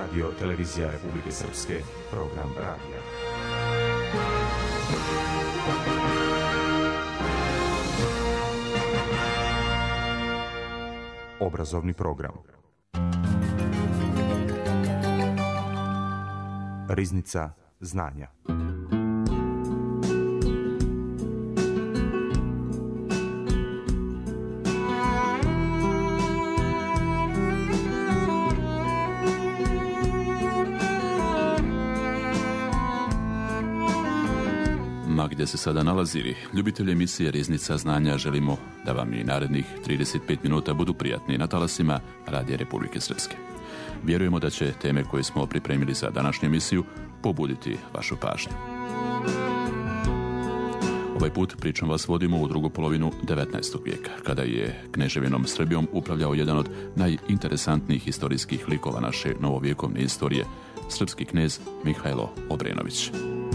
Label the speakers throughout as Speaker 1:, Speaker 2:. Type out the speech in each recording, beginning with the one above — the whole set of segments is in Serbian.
Speaker 1: Radio Televizija Republike Srpske, program radija. Obrazovni program. Riznica znanja.
Speaker 2: Ma gdje se sada nalazili, ljubitelji emisije Riznica znanja, želimo da vam i narednih 35 minuta budu prijatni na talasima Radija Republike Srpske. Vjerujemo da će teme koje smo pripremili za današnju emisiju pobuditi vašu pažnju. Ovaj put pričom vas vodimo u drugu polovinu 19. vijeka, kada je Kneževinom Srbijom upravljao jedan od najinteresantnijih historijskih likova naše novovjekovne istorije, srpski knez Mihajlo Obrenović.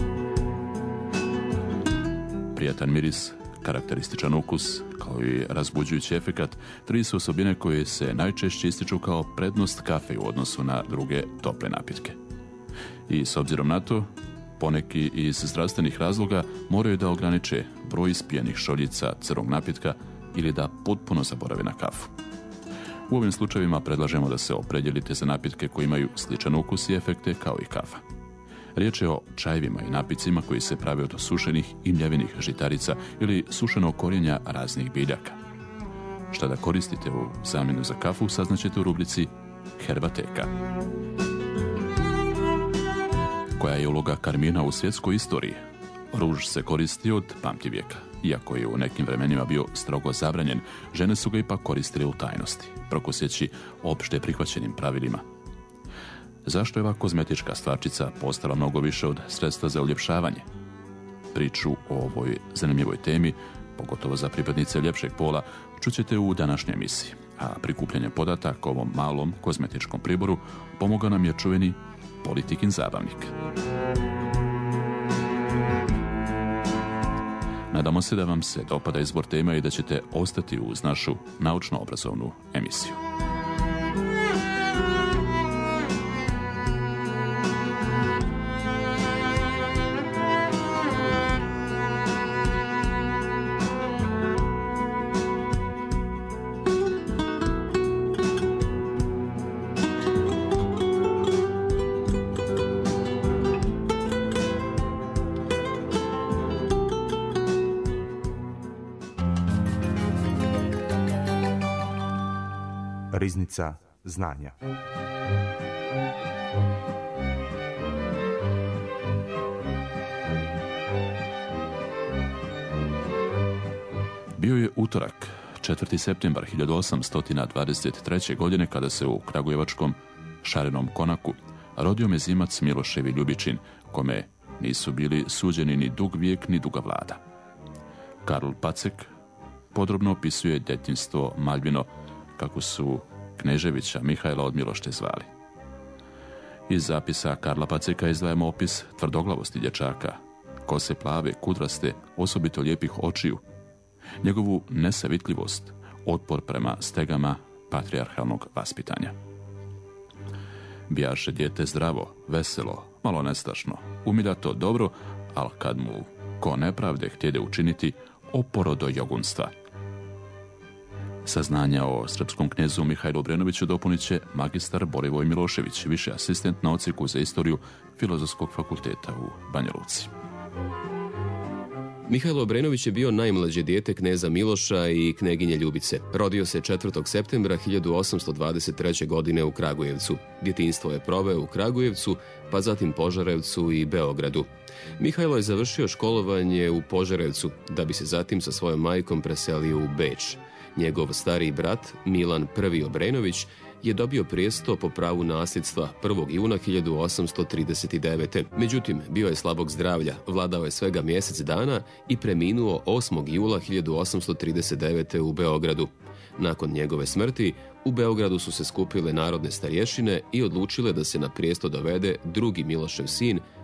Speaker 2: Prijatan miris, karakterističan ukus, kao i razbuđujući efekat, tri su osobine koje se najčešće ističu kao prednost kafe u odnosu na druge tople napitke. I s obzirom na to, poneki iz zdravstvenih razloga moraju da ograniče broj ispijenih šoljica crnog napitka ili da potpuno zaborave na kafu. U ovim slučajevima predlažemo da se opredjelite za napitke koji imaju sličan ukus i efekte kao i kafa. Riječ je o čajevima i napicima koji se prave od sušenih i mljevinih žitarica ili sušenog korijenja raznih biljaka. Šta da koristite u zamjenu za kafu saznaćete u rubrici Herbateka. Koja je uloga karmina u svjetskoj istoriji? Ruž se koristi od pamtivijeka. Iako je u nekim vremenima bio strogo zabranjen, žene su ga ipak koristile u tajnosti, prokusjeći opšte prihvaćenim pravilima. Zašto je ova kozmetička stvarčica postala mnogo više od sredstva za uljepšavanje? Priču o ovoj zanimljivoj temi, pogotovo za pripadnice ljepšeg pola, čućete u današnjoj emisiji. A prikupljanje podataka o ovom malom kozmetičkom priboru pomogao nam je čuveni Politikin zabavnik. Nadamo se da vam se dopada izbor tema i da ćete ostati uz našu naučno-obrazovnu emisiju.
Speaker 1: Riznica znanja.
Speaker 2: Bio je utorak, 4. septembar 1823. godine, kada se u kragujevačkom Šarenom Konaku rodio mezimac Miloševi Ljubičin, kome nisu bili suđeni ni dug vijek ni duga vlada. Karl Pacek podrobno opisuje djetinjstvo Maljvino, kako su Kneževića Mihajla od Milošte zvali. Iz zapisa Karla Paceka izdvajamo opis tvrdoglavosti dječaka, kose plave, kudraste, osobito lijepih očiju, njegovu nesavitljivost, otpor prema stegama patrijarhalnog vaspitanja. Bijaše dijete zdravo, veselo, malo nestašno, umiljato dobro, ali kad mu ko nepravde htjede učiniti, oporo do jogunstva. Saznanja o srpskom knezu Mihajlu Obrenoviću dopunit će magistar Borivoj Milošević, viši asistent na odsjeku za istoriju Filozofskog fakulteta u Banja Luci.
Speaker 3: Mihajlo Obrenović je bio najmlađe dijete kneza Miloša i kneginje Ljubice. Rodio se 4. septembra 1823. godine u Kragujevcu. Djetinjstvo je proveo u Kragujevcu, pa zatim Požarevcu i Beogradu. Mihajlo je završio školovanje u Požarevcu, da bi se zatim sa svojom majkom preselio u Beč. Njegov stariji brat, Milan I. Obrenović, je dobio prijesto po pravu nasljedstva 1. juna 1839. Međutim, bio je slabog zdravlja, vladao je svega mjesec dana i preminuo 8. jula 1839. u Beogradu. Nakon njegove smrti, u Beogradu su se skupile narodne starješine i odlučile da se na prijesto dovede drugi Milošev sin,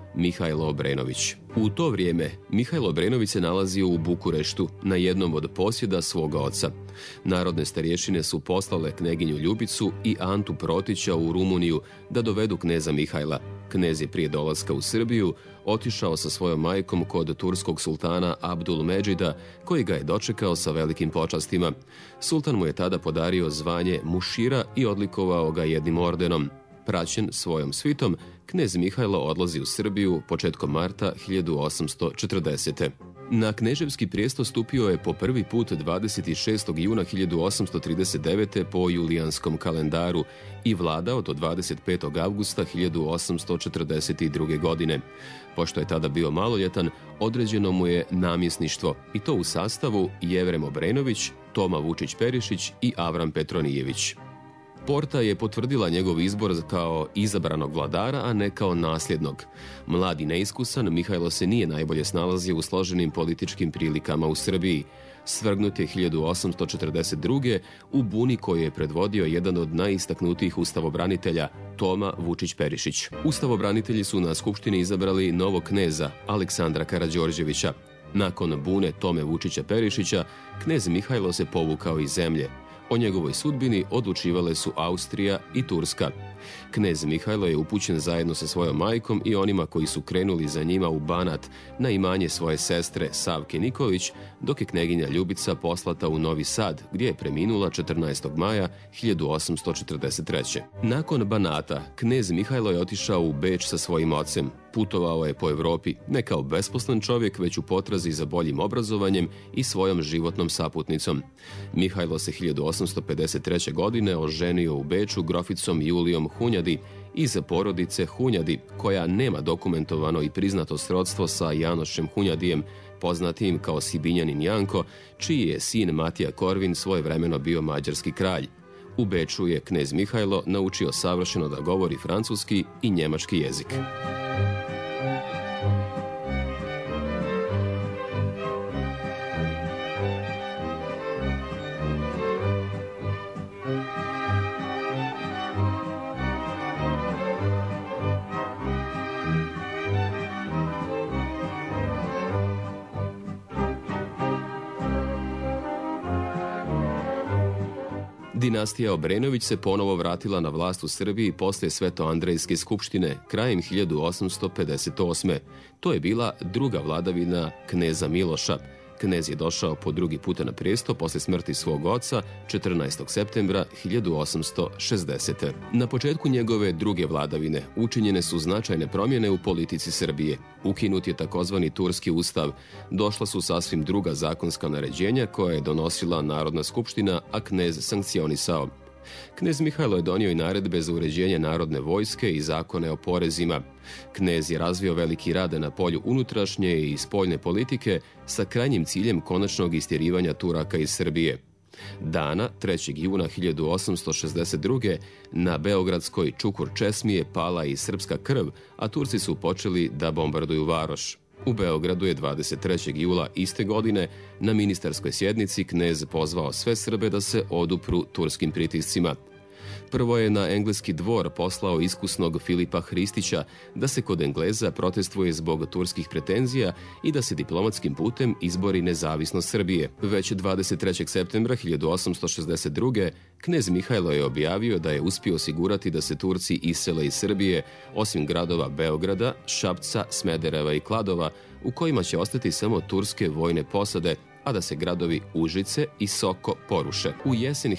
Speaker 3: Mihajlo Obrenović. U to vrijeme Mihajlo Obrenović se nalazio u Bukureštu na jednom od posjeda svoga oca. Narodne starješine su poslale kneginju Ljubicu i Antu Protića u Rumuniju da dovedu kneza Mihajla. Knez je prije dolaska u Srbiju otišao sa svojom majkom kod turskog sultana Abdul Medžida, koji ga je dočekao sa velikim počastima. Sultan mu je tada podario zvanje mušira i odlikovao ga jednim ordenom. Praćen svojom svitom, knez Mihajlo odlazi u Srbiju početkom marta 1840. Na kneževski prijesto stupio je po prvi put 26. juna 1839. po julijanskom kalendaru i vladao do 25. avgusta 1842. godine. Pošto je tada bio maloljetan, određeno mu je namjesništvo, i to u sastavu Jevrem Obrenović, Toma Vučić-Perišić i Avram Petronijević. Porta je potvrdila njegov izbor kao izabranog vladara, a ne kao nasljednog. Mlad i neiskusan, Mihajlo se nije najbolje snalazio u složenim političkim prilikama u Srbiji. Svrgnut je 1842. u buni koju je predvodio jedan od najistaknutijih ustavobranitelja, Toma Vučić-Perišić. Ustavobranitelji su na skupštini izabrali novog kneza, Aleksandra Karađorđevića. Nakon bune Tome Vučića-Perišića, knez Mihajlo se povukao iz zemlje. O njegovoj sudbini odlučivale su Austrija i Turska. Knez Mihajlo je upućen zajedno sa svojom majkom i onima koji su krenuli za njima u Banat na imanje svoje sestre Savke Nikolić, dok je kneginja Ljubica poslata u Novi Sad, gdje je preminula 14. maja 1843. Nakon Banata, knez Mihajlo je otišao u Beč sa svojim ocem. Putovao je po Evropi, ne kao besposlen čovjek, već u potrazi za boljim obrazovanjem i svojom životnom saputnicom. Mihajlo se 1853. godine oženio u Beču groficom Julijom Hunjadi iz porodice Hunjadi, koja nema dokumentovano i priznato srodstvo sa Janošem Hunjadijem, poznatim kao Sibinjanin Janko, čiji je sin Matija Korvin svojevremeno bio mađarski kralj. U Beču je knez Mihajlo naučio savršeno da govori francuski i njemački jezik. Dinastija Obrenović se ponovo vratila na vlast u Srbiji poslije Svetoandrejske skupštine krajem 1858. To je bila druga vladavina kneza Miloša. Knez je došao po drugi puta na prijesto posle smrti svog oca 14. septembra 1860. Na početku njegove druge vladavine učinjene su značajne promjene u politici Srbije. Ukinut je takozvani Turski ustav. Došla su sasvim druga zakonska naređenja koja je donosila Narodna skupština, a knez sankcionisao. Knez Mihajlo je donio i naredbe za uređenje narodne vojske i zakone o porezima. Knez je razvio veliki rad na polju unutrašnje i spoljne politike sa krajnjim ciljem konačnog istjerivanja Turaka iz Srbije. Dana 3. juna 1862. na beogradskoj Čukur česmi je pala i srpska krv, a Turci su počeli da bombarduju varoš. U Beogradu je 23. jula iste godine na ministarskoj sjednici knez pozvao sve Srbe da se odupru turskim pritiscima. Prvo je na engleski dvor poslao iskusnog Filipa Hristića da se kod Engleza protestuje zbog turskih pretenzija i da se diplomatskim putem izbori nezavisnost Srbije. Već 23. septembra 1862. knez Mihajlo je objavio da je uspio osigurati da se Turci isele iz Srbije, osim gradova Beograda, Šapca, Smedereva i Kladova, u kojima će ostati samo turske vojne posade, a da se gradovi Užice i Soko poruše. U jesen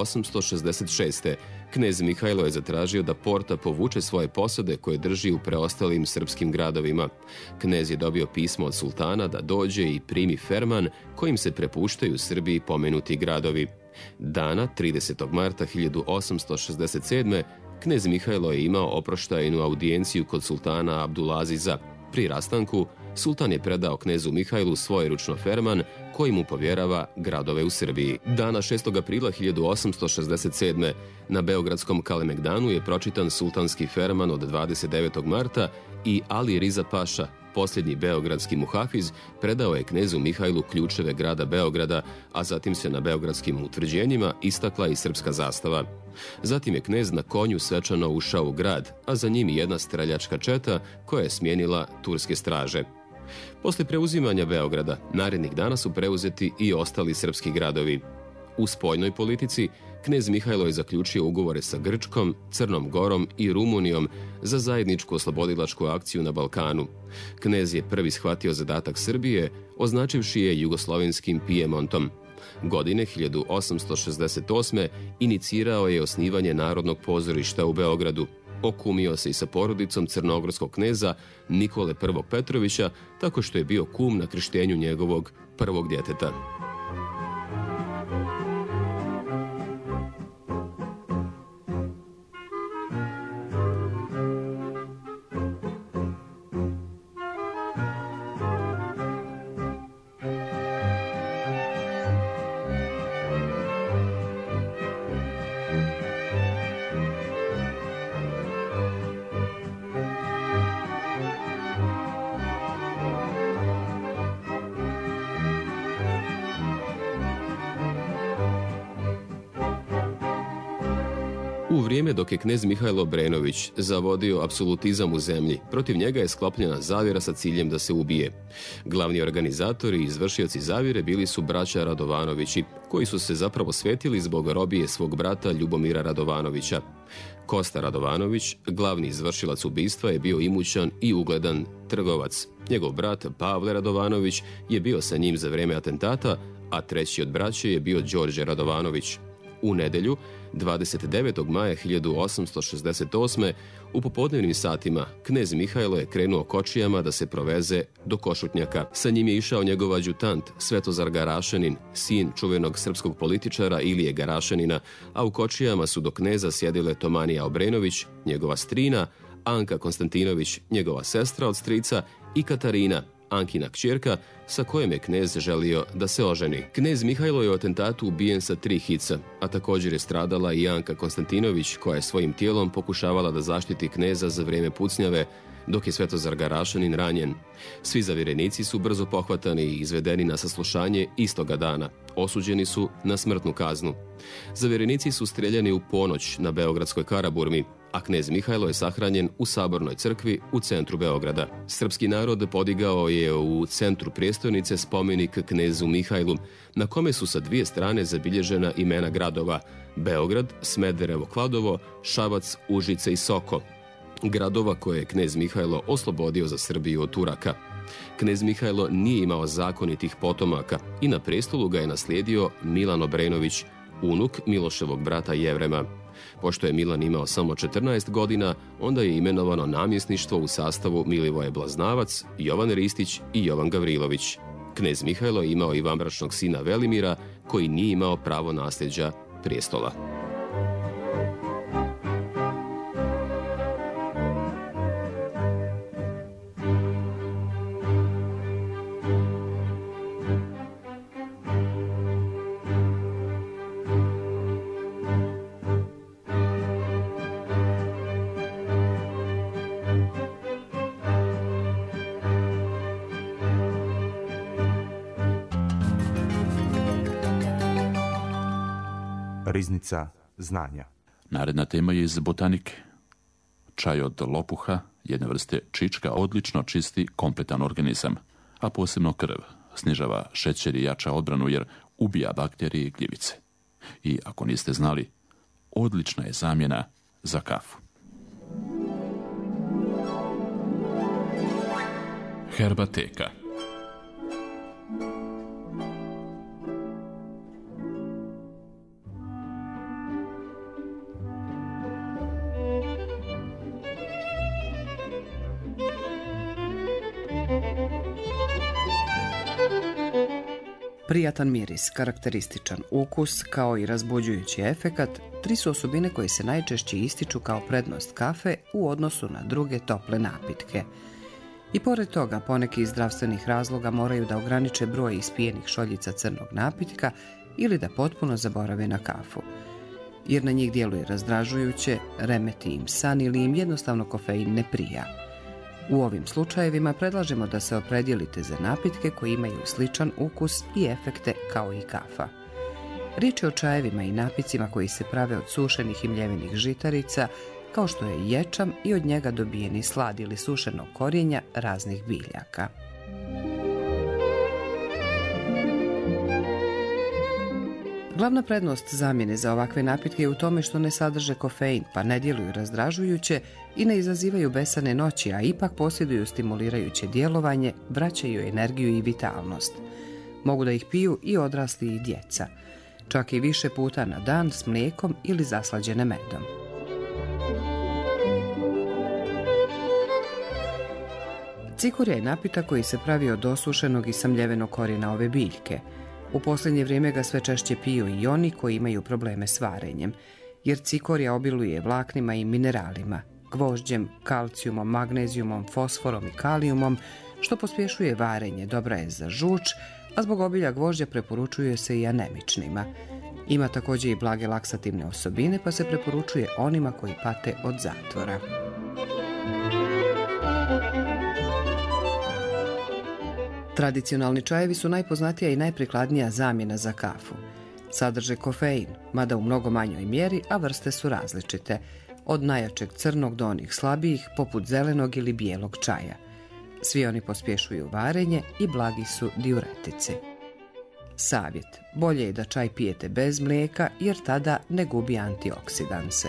Speaker 3: 1866. knez Mihajlo je zatražio da Porta povuče svoje posade koje drži u preostalim srpskim gradovima. Knez je dobio pismo od sultana da dođe i primi ferman kojim se prepuštaju Srbiji pomenuti gradovi. Dana 30. marta 1867. knez Mihajlo je imao oproštajnu audijenciju kod sultana Abdulaziza. Pri rastanku, sultan je predao knezu Mihajlu svojeručno ferman koji mu povjerava gradove u Srbiji. Dana 6. aprila 1867. na beogradskom Kalemegdanu je pročitan sultanski ferman od 29. marta i Ali Riza Paša, Posljednji beogradski muhafiz predao je knezu Mihajlu ključeve grada Beograda, a zatim se na beogradskim utvrđenjima istakla i srpska zastava. Zatim je knez na konju svečano ušao u grad, a za njim i jedna streljačka četa koja je smijenila turske straže. Posle preuzimanja Beograda, narednih dana su preuzeti i ostali srpski gradovi. U spoljnoj politici, knez Mihajlo je zaključio ugovore sa Grčkom, Crnom Gorom i Rumunijom za zajedničku oslobodilačku akciju na Balkanu. Knez je prvi shvatio zadatak Srbije, označivši je jugoslovenskim Pijemontom. Godine 1868. inicirao je osnivanje Narodnog pozorišta u Beogradu. Okumio se i sa porodicom crnogorskog kneza Nikole I. Petrovića, tako što je bio kum na krštenju njegovog prvog djeteta. U vrijeme dok je knez Mihajlo Obrenović zavodio apsolutizam u zemlji, protiv njega je sklopljena zavjera sa ciljem da se ubije. Glavni organizatori i izvršioci zavjere bili su braća Radovanovići, koji su se zapravo svetili zbog robije svog brata Ljubomira Radovanovića. Kosta Radovanović, glavni izvršilac ubistva, je bio imućan i ugledan trgovac. Njegov brat Pavle Radovanović je bio sa njim za vrijeme atentata, a treći od braće je bio Đorđe Radovanović. U nedelju, 29. maja 1868. u popodnevnim satima knez Mihajlo je krenuo kočijama da se proveze do Košutnjaka. Sa njim je išao njegov adjutant Svetozar Garašanin, sin čuvenog srpskog političara Ilije Garašanina, a u kočijama su do kneza sjedile Tomanija Obrenović, njegova strina, Anka Konstantinović, njegova sestra od strica, i Katarina, Ankina kćerka, sa kojom je knez želio da se oženi. Knez Mihajlo je u atentatu ubijen sa 3 hica, a također je stradala i Anka Konstantinović, koja je svojim tijelom pokušavala da zaštiti kneza za vrijeme pucnjave, dok je Svetozar Garašanin ranjen. Svi zavjerenici su brzo pohvatani i izvedeni na saslušanje istoga dana. Osuđeni su na smrtnu kaznu. Zavjerenici su streljani u ponoć na beogradskoj Karaburmi, a knez Mihajlo je sahranjen u Sabornoj crkvi u centru Beograda. Srpski narod podigao je u centru prijestolnice spomenik knezu Mihajlu, na kome su sa 2 strane zabilježena imena gradova: Beograd, Smederevo, Kladovo, Šabac, Užice i Soko. Gradova koje je knez Mihajlo oslobodio za Srbiju od Turaka. Knez Mihajlo nije imao zakonitih potomaka i na prestolu ga je naslijedio Milan Obrenović, unuk Miloševog brata Jevrema. Pošto je Milan imao samo 14 godina, onda je imenovano namjesništvo u sastavu Milivoje Blaznavac, Jovan Ristić i Jovan Gavrilović. Knez Mihajlo je imao i vanbračnog sina Velimira, koji nije imao pravo nasljeđa prijestola.
Speaker 1: Riznica znanja.
Speaker 2: Naredna tema je iz botanike. Čaj od lopuha, jedne vrste čička, odlično čisti kompletan organizam, a posebno krv. Snižava šećer i jača odbranu jer ubija bakterije i gljivice. I ako niste znali, odlična je zamjena za kafu. Herbateka.
Speaker 4: Prijatan miris, karakterističan ukus, kao i razbuđujući efekat, 3 su osobine koje se najčešće ističu kao prednost kafe u odnosu na druge tople napitke. I pored toga, poneki iz zdravstvenih razloga moraju da ograniče broj ispijenih šoljica crnog napitka ili da potpuno zaborave na kafu, jer na njih djeluje razdražujuće, remeti im san ili im jednostavno kofein ne prija. U ovim slučajevima predlažemo da se opredijelite za napitke koji imaju sličan ukus i efekte kao i kafa. Riječ je o čajevima i napicima koji se prave od sušenih i mljevenih žitarica, kao što je ječam i od njega dobijeni slad ili sušenog korijenja raznih biljaka. Glavna prednost zamjene za ovakve napitke je u tome što ne sadrže kofein, pa ne djeluju razdražujuće i ne izazivaju besane noći, a ipak posjeduju stimulirajuće djelovanje, vraćaju energiju i vitalnost. Mogu da ih piju i odrasli i djeca, čak i više puta na dan s mlijekom ili zaslađene medom. Cikurija je napitak koji se pravi od osušenog i samljevenog korijena ove biljke. U posljednje vrijeme ga sve češće piju i oni koji imaju probleme s varenjem, jer cikorija obiluje vlaknima i mineralima, gvožđem, kalcijumom, magnezijumom, fosforom i kalijumom, što pospješuje varenje, dobra je za žuč, a zbog obilja gvožđa preporučuje se i anemičnima. Ima također i blage laksativne osobine, pa se preporučuje onima koji pate od zatvora. Tradicionalni čajevi su najpoznatija i najprikladnija zamjena za kafu. Sadrže kofein, mada u mnogo manjoj mjeri, a vrste su različite, od najjačeg crnog do onih slabijih, poput zelenog ili bijelog čaja. Svi oni pospješuju varenje i blagi su diuretici. Savjet: bolje je da čaj pijete bez mlijeka, jer tada ne gubi antioksidanse.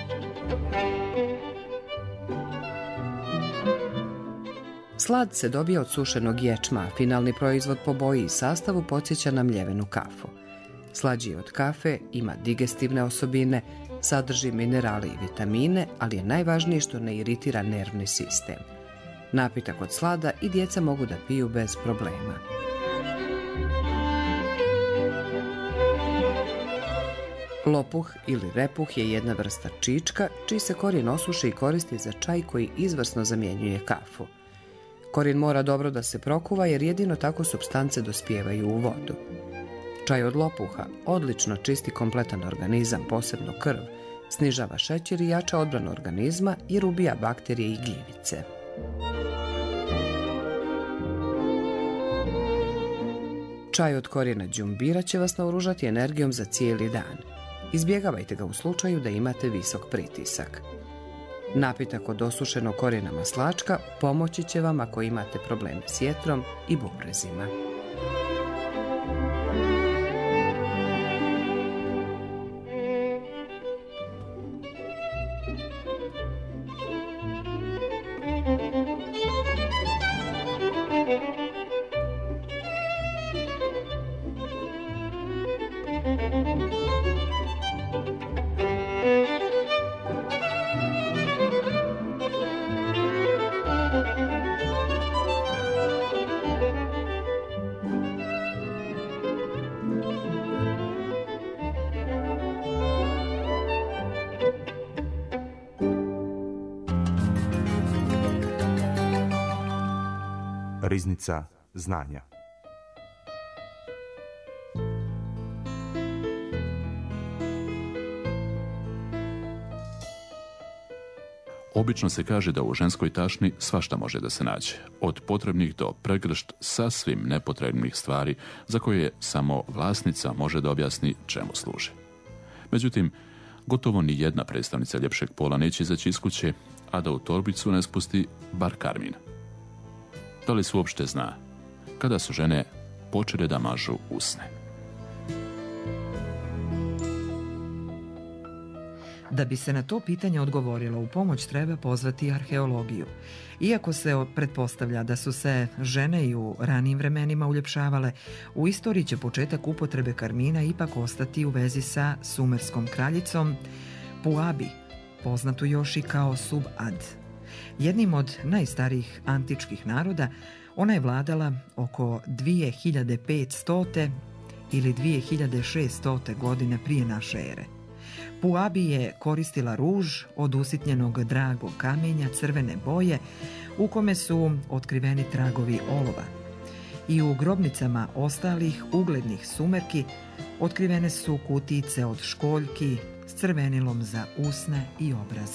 Speaker 4: Slad se dobija od sušenog ječma, a finalni proizvod po boji i sastavu podsjeća na mljevenu kafu. Slađi je od kafe, ima digestivne osobine, sadrži minerale i vitamine, ali je najvažnije što ne iritira nervni sistem. Napitak od slada i djeca mogu da piju bez problema. Lopuh ili repuh je jedna vrsta čička, čiji se korijen osuši i koristi za čaj koji izvrsno zamjenjuje kafu. Korijen mora dobro da se prokuva, jer jedino tako supstance dospijevaju u vodu. Čaj od lopuha odlično čisti kompletan organizam, posebno krv, snižava šećer i jača odbranu organizma jer ubija bakterije i gljivice. Čaj od korijena đumbira će vas naoružati energijom za cijeli dan. Izbjegavajte ga u slučaju da imate visok pritisak. Napitak od osušenog korijena maslačka pomoći će vam ako imate probleme s jetrom i bubrezima.
Speaker 1: Riznica znanja.
Speaker 2: Obično se kaže da u ženskoj tašni svašta može da se nađe, od potrebnih do pregršt sasvim nepotrebnih stvari za koje samo vlasnica može da objasni čemu služe. Međutim, gotovo ni jedna predstavnica ljepšeg pola neće izaći iz kuće, a da u torbicu ne spusti bar karmin. Da li se uopšte zna kada su žene počele da mažu usne?
Speaker 5: Da bi se na to pitanje odgovorilo, u pomoć treba pozvati arheologiju. Iako se pretpostavlja da su se žene i u ranijim vremenima uljepšavale, u istoriji će početak upotrebe karmina ipak ostati u vezi sa sumerskom kraljicom Puabi, poznatu još i kao Sub-Ad. Jednim od najstarijih antičkih naroda, ona je vladala oko 2500. ili 2600. godine prije naše ere. Puabi je koristila ruž od usitnjenog dragog kamenja crvene boje u kome su otkriveni tragovi olova. I u grobnicama ostalih uglednih sumerki otkrivene su kutijice od školjki s crvenilom za usne i obraze.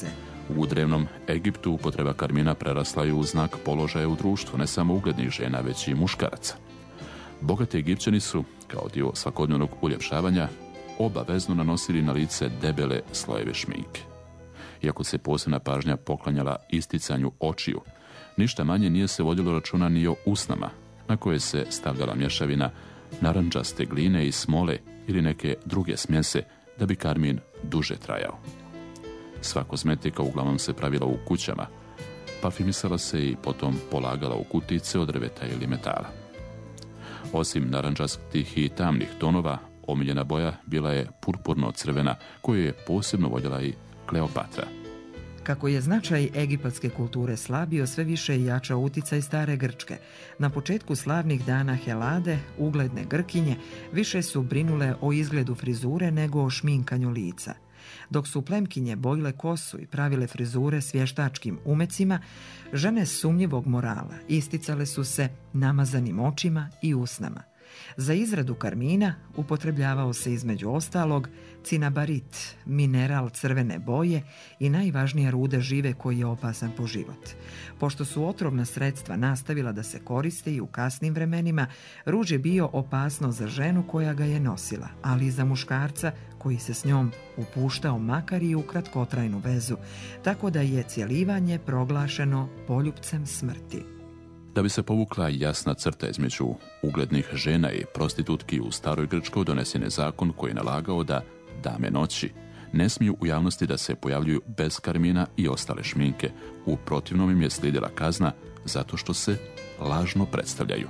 Speaker 2: U drevnom Egiptu upotreba karmina prerasla je u znak položaja u društvu, ne samo uglednih žena, već i muškaraca. Bogati Egipćani su, kao dio svakodnevnog uljepšavanja, obavezno nanosili na lice debele slojeve šminke. Iako se posebna pažnja poklanjala isticanju očiju, ništa manje nije se vodilo računa ni o usnama, na koje se stavljala mješavina narandžaste gline i smole ili neke druge smjese da bi karmin duže trajao. Sva kozmetika uglavnom se pravila u kućama, parfimisala se i potom polagala u kutice od drveta ili metala. Osim narandžastih i tamnih tonova, omiljena boja bila je purpurno-crvena, koju je posebno voljela i Kleopatra.
Speaker 5: Kako je značaj egipatske kulture slabio, sve više je jačao uticaj stare Grčke. Na početku slavnih dana Helade, ugledne Grkinje više su brinule o izgledu frizure nego o šminkanju lica. Dok su plemkinje bojile kosu i pravile frizure s vještačkim umecima, žene sumnjivog morala isticale su se namazanim očima i usnama. Za izradu karmina upotrebljavao se između ostalog cinabarit, mineral crvene boje i najvažnija ruda žive koji je opasan po život. Pošto su otrovna sredstva nastavila da se koriste i u kasnim vremenima, ruž je bio opasno za ženu koja ga je nosila, ali i za muškarca koji se s njom upuštao makar i u kratkotrajnu vezu, tako da je cjelivanje proglašeno poljupcem smrti.
Speaker 2: Da bi se povukla jasna crta između uglednih žena i prostitutki, u staroj Grčkoj donesen je zakon koji je nalagao da dame noći ne smiju u javnosti da se pojavljuju bez karmina i ostale šminke. U protivnom im je slijedila kazna zato što se lažno predstavljaju.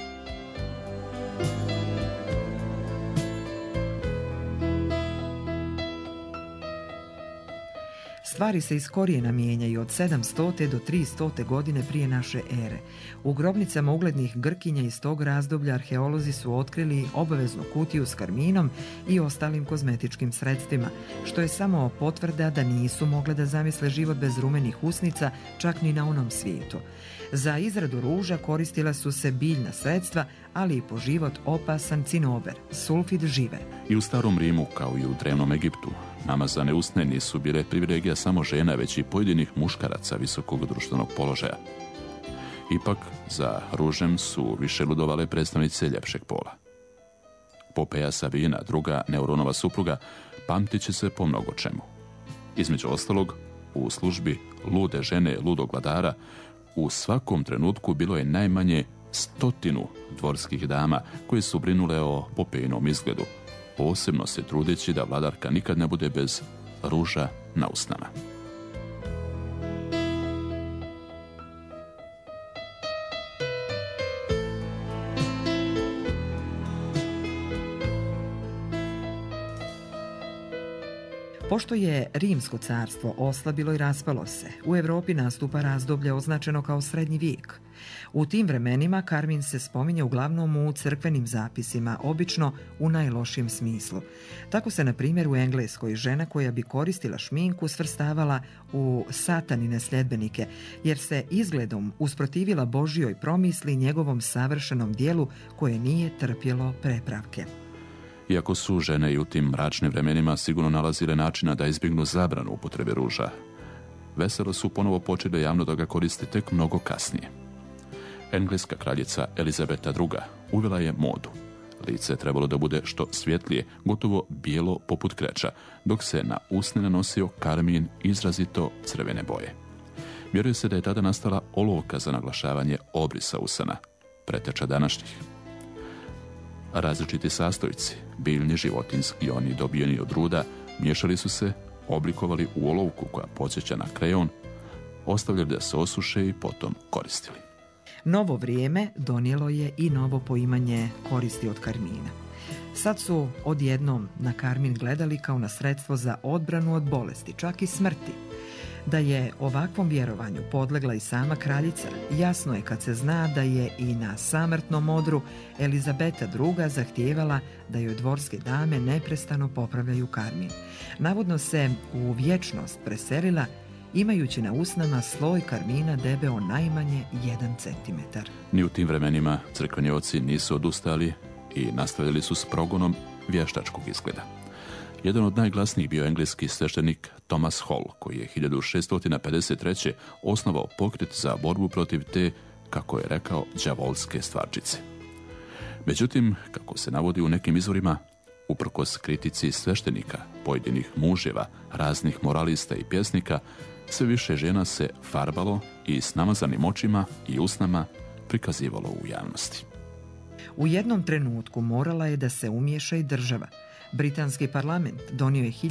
Speaker 5: Stvari se iz korijena mijenjaju od 700. do 300. godine prije naše ere. U grobnicama uglednih Grkinja iz tog razdoblja arheolozi su otkrili obaveznu kutiju s karminom i ostalim kozmetičkim sredstvima, što je samo potvrda da nisu mogle da zamisle život bez rumenih usnica, čak ni na onom svijetu. Za izradu ruža koristila su se biljna sredstva, ali i po život opasan cinober, sulfid žive.
Speaker 2: I u starom Rimu, kao i u drevnom Egiptu, namazane usne nisu bile privilegija samo žena, već i pojedinih muškaraca visokog društvenog položaja. Ipak, za ružem su više ludovale predstavnice ljepšeg pola. Popeja Sabina, druga Neuronova supruga, pamtit će se po mnogo čemu. Između ostalog, u službi lude žene ludog vladara, u svakom trenutku bilo je najmanje 100 dvorskih dama koje su brinule o Popejinom izgledu, posebno se trudeći da vladarka nikad ne bude bez ruža na usnama.
Speaker 5: Pošto je Rimsko carstvo oslabilo i raspalo se, u Europi nastupa razdoblje označeno kao srednji vijek. U tim vremenima karmin se spominje uglavnom u crkvenim zapisima, obično u najlošijem smislu. Tako se, na primjer, u Engleskoj žena koja bi koristila šminku svrstavala u satanine sljedbenike, jer se izgledom usprotivila Božjoj promisli, njegovom savršenom dijelu koje nije trpjelo prepravke.
Speaker 2: Iako su žene i u tim mračnim vremenima sigurno nalazile načina da izbjegnu zabranu upotrebe ruža, veselo su ponovo počeli javno da ga koriste tek mnogo kasnije. Engleska kraljica Elizabeta II. Uvela je modu. Lice je trebalo da bude što svjetlije, gotovo bijelo poput kreča, dok se na usne nanosio karmin izrazito crvene boje. Vjeruje se da je tada nastala olovka za naglašavanje obrisa usana, preteča današnjih. Različiti sastojci, biljni, životinski i oni dobijeni od ruda, miješali su se, oblikovali u olovku koja podsjeća na kreon, ostavljali da se osuše i potom koristili.
Speaker 5: Novo vrijeme donijelo je i novo poimanje koristi od karmina. Sad su odjednom na karmin gledali kao na sredstvo za odbranu od bolesti, čak i smrti. Da je ovakvom vjerovanju podlegla i sama kraljica, jasno je kad se zna da je i na samrtnom odru Elizabeta II. Zahtijevala da joj dvorske dame neprestano popravljaju karmin. Navodno se u vječnost preselila, imajući na usnama sloj karmina debeo najmanje 1 centimetar.
Speaker 2: Ni u tim vremenima crkveni oci nisu odustali i nastavili su s progonom vještačkog izgleda. Jedan od najglasnijih bio engleski sveštenik Thomas Hall, koji je 1653. osnovao pokret za borbu protiv te, kako je rekao, đavolske stvarčice. Međutim, kako se navodi u nekim izvorima, uprkos kritici sveštenika, pojedinih muževa, raznih moralista i pjesnika, sve više žena se farbalo i s namazanim očima i usnama prikazivalo u javnosti.
Speaker 5: U jednom trenutku morala je da se umiješa i država. Britanski parlament donio je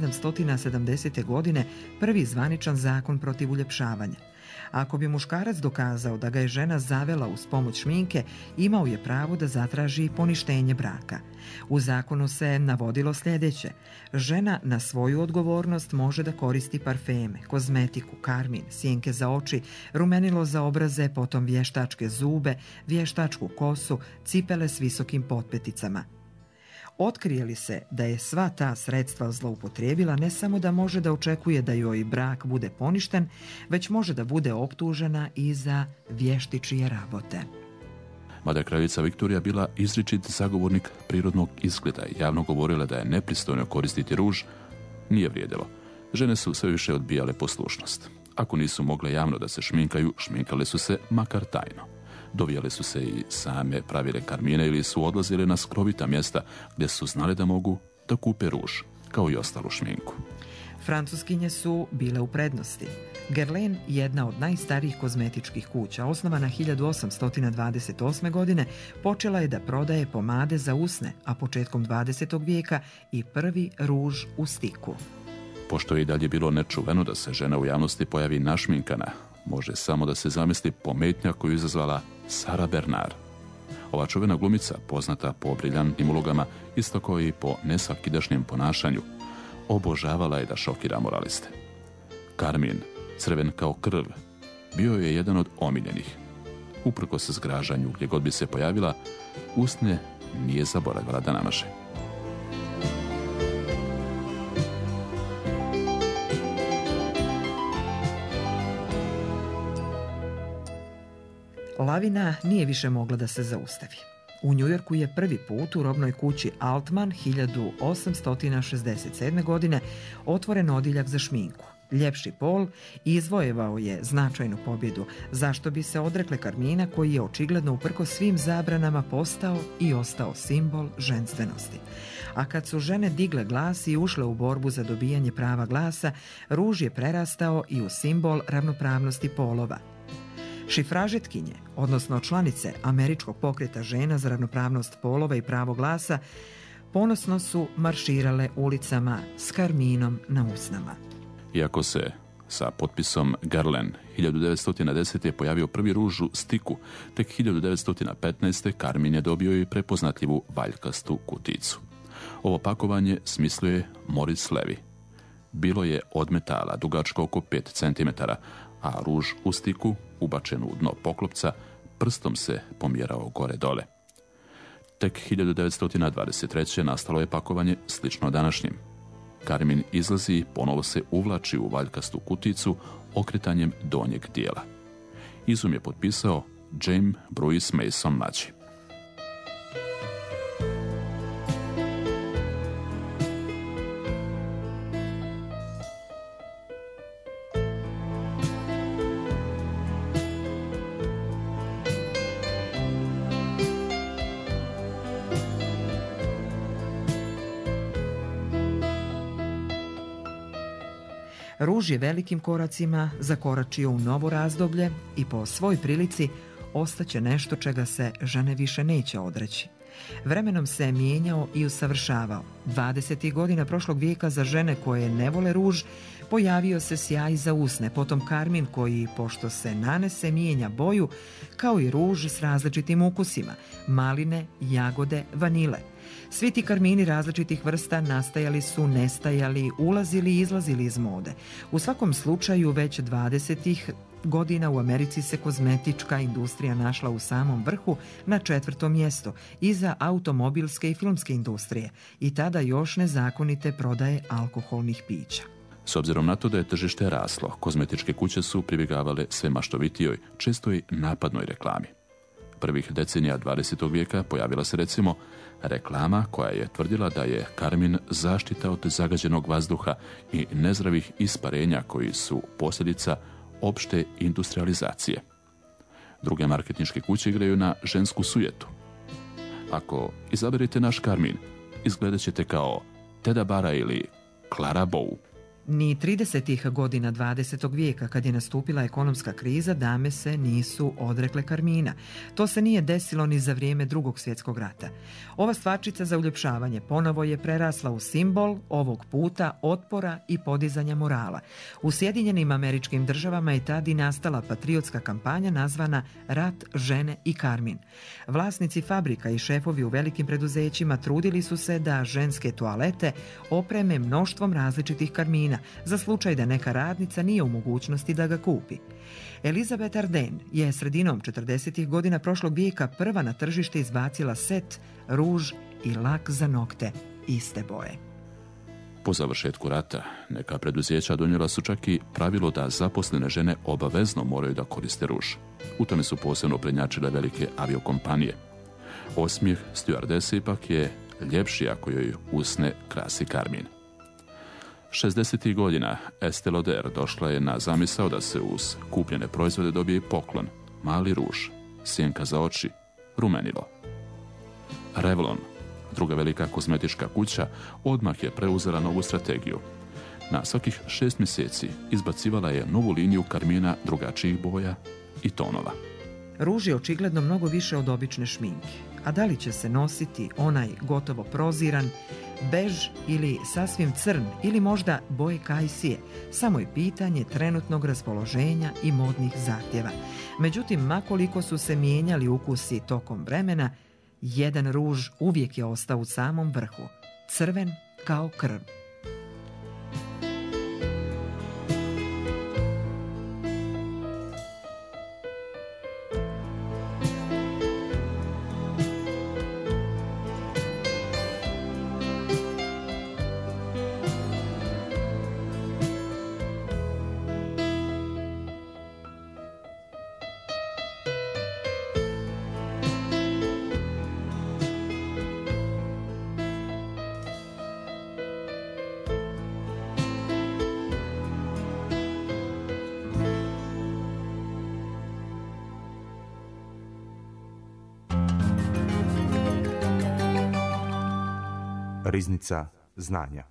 Speaker 5: 1770. godine prvi zvaničan zakon protiv uljepšavanja. Ako bi muškarac dokazao da ga je žena zavela uz pomoć šminke, imao je pravo da zatraži poništenje braka. U zakonu se navodilo sljedeće: žena na svoju odgovornost može da koristi parfeme, kozmetiku, karmin, sjenke za oči, rumenilo za obraze, potom vještačke zube, vještačku kosu, cipele s visokim potpeticama. Otkrije li se da je sva ta sredstva zloupotrijebila, ne samo da može da očekuje da joj brak bude poništen, već može da bude optužena i za vještičije rabote.
Speaker 2: Mada je kraljica Viktorija bila izričit zagovornik prirodnog izgleda i javno govorila da je nepristojno koristiti ruž, nije vrijedilo. Žene su sve više odbijale poslušnost. Ako nisu mogle javno da se šminkaju, šminkale su se makar tajno. Dovijale su se i same pravile karmine ili su odlazile na skrovita mjesta gdje su znale da mogu da kupe ruž, kao i ostalu šminku.
Speaker 5: Francuskinje su bile u prednosti. Guerlain, jedna od najstarijih kozmetičkih kuća, osnovana 1828. godine, počela je da prodaje pomade za usne, a početkom 20. vijeka i prvi ruž u stiku.
Speaker 2: Pošto je i dalje bilo nečuveno da se žena u javnosti pojavi našminkana, može samo da se zamisli pometnja koju izazvala Sarah Bernard. Ova čuvena glumica, poznata po briljantnim ulogama, isto kao i po nesvakidašnjem ponašanju, obožavala je da šokira moraliste. Karmin, crven kao krv, bio je jedan od omiljenih. Uprkos zgražanju gdje god bi se pojavila, usne nije zaboravila da namaže.
Speaker 5: Lavina nije više mogla da se zaustavi. U Njujorku je prvi put u robnoj kući Altman 1867. godine otvoren odjeljak za šminku. Ljepši pol izvojevao je značajnu pobjedu, zašto bi se odrekle karmina koji je očigledno uprkos svim zabranama postao i ostao simbol ženstvenosti. A kad su žene digle glas i ušle u borbu za dobijanje prava glasa, ruž je prerastao i u simbol ravnopravnosti polova. Šifražetkinje, odnosno članice američkog pokreta žena za ravnopravnost polova i pravo glasa, ponosno su marširale ulicama s karminom na usnama.
Speaker 2: Iako se sa potpisom Guerlain 1910. je pojavio prvi ruž u stiku, tek 1915. karmin je dobio i prepoznatljivu valjkastu kuticu. Ovo pakovanje smislio je Maurice Levy. Bilo je od metala, dugačko oko 5 cm, a ruž u stiku, ubačen u dno poklopca, prstom se pomjerao gore dole. Tek 1923. nastalo je pakovanje slično današnjim. Karmin izlazi i ponovo se uvlači u valjkastu kuticu okretanjem donjeg dijela. Izum je potpisao James Bruce Mason mlađi.
Speaker 5: Ruž je velikim koracima zakoračio u novo razdoblje i po svoj prilici ostaće nešto čega se žene više neće odreći. Vremenom se mijenjao i usavršavao. 20. godina prošlog vijeka za žene koje ne vole ruž pojavio se sjaj za usne, potom karmin koji, pošto se nanese, mijenja boju, kao i ruž s različitim ukusima, maline, jagode, vanile. Svi ti karmini različitih vrsta nastajali su, nestajali, ulazili i izlazili iz mode. U svakom slučaju već 20. godina u Americi se kozmetička industrija našla u samom vrhu na 4. mjestu, iza automobilske i filmske industrije i tada još nezakonite prodaje alkoholnih pića.
Speaker 2: S obzirom na to da je tržište raslo, kozmetičke kuće su pribjegavale sve maštovitijoj, često i napadnoj reklami. prvih decenija 20. vijeka pojavila se recimo reklama koja je tvrdila da je karmin zaštita od zagađenog vazduha i nezdravih isparenja koji su posljedica opšte industrializacije. Druge marketinške kuće igraju na žensku sujetu. Ako izaberete naš karmin, izgledat ćete kao Teda Bara ili Clara Bow.
Speaker 5: Ni 30. godina 20. vijeka, kad je nastupila ekonomska kriza, dame se nisu odrekle karmina. To se nije desilo ni za vrijeme Drugog svjetskog rata. Ova stvarčica za uljepšavanje ponovo je prerasla u simbol ovog puta otpora i podizanja morala. U Sjedinjenim Američkim Državama je tad i nastala patriotska kampanja nazvana Rat, žene i karmin. Vlasnici fabrika i šefovi u velikim preduzećima trudili su se da ženske toalete opreme mnoštvom različitih karmina, za slučaj da neka radnica nije u mogućnosti da ga kupi. Elizabeth Arden je sredinom 40. godina prošlog vijeka prva na tržište izbacila set, ruž i lak za nokte iste boje.
Speaker 2: Po završetku rata, neka preduzeća donijela su čak i pravilo da zaposlene žene obavezno moraju da koriste ruž. U tome su posebno prednjačile velike aviokompanije. Osmijeh stjuardese ipak je ljepši ako joj usne krasi karmin. 60. godina Estée Lauder došla je na zamisao da se uz kupljene proizvode dobije poklon, mali ruž, sjenka za oči, rumenilo. Revlon, druga velika kozmetička kuća, odmah je preuzela novu strategiju. Na svakih 6 mjeseci izbacivala je novu liniju karmina drugačijih boja i tonova.
Speaker 5: Ruž je očigledno mnogo više od obične šminke. A da li će se nositi onaj gotovo proziran, bež ili sasvim crn ili možda boje kajsije, samo je pitanje trenutnog raspoloženja i modnih zahtjeva. Međutim, makoliko su se mijenjali ukusi tokom vremena, jedan ruž uvijek je ostao u samom vrhu, crven kao krv.
Speaker 1: Riznica znanja.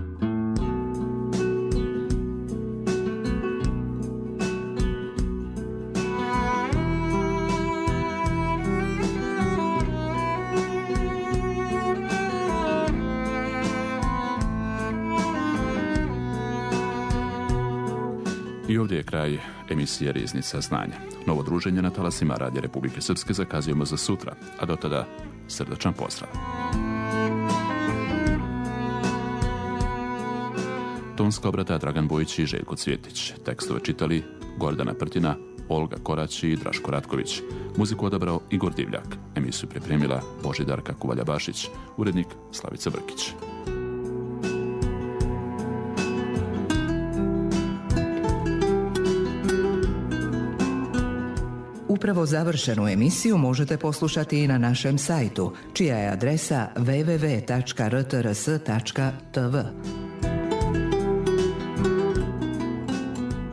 Speaker 2: I ovdje je kraj emisije Riznica znanja. Novo druženje na talasima Radija Republike Srpske zakazujemo za sutra, a do tada srdačan pozdrav. Tonska obrada Dragan Bojić i Željko Cvjetić. Tekstove čitali Gordana Prtina, Olga Korać i Draško Ratković. Muziku odabrao Igor Divljak. Emisiju pripremila Božidarka Kuvalja-Bašić. Urednik Slavica Brkić.
Speaker 6: Upravo završenu emisiju možete poslušati i na našem sajtu, čija je adresa www.rtrs.tv.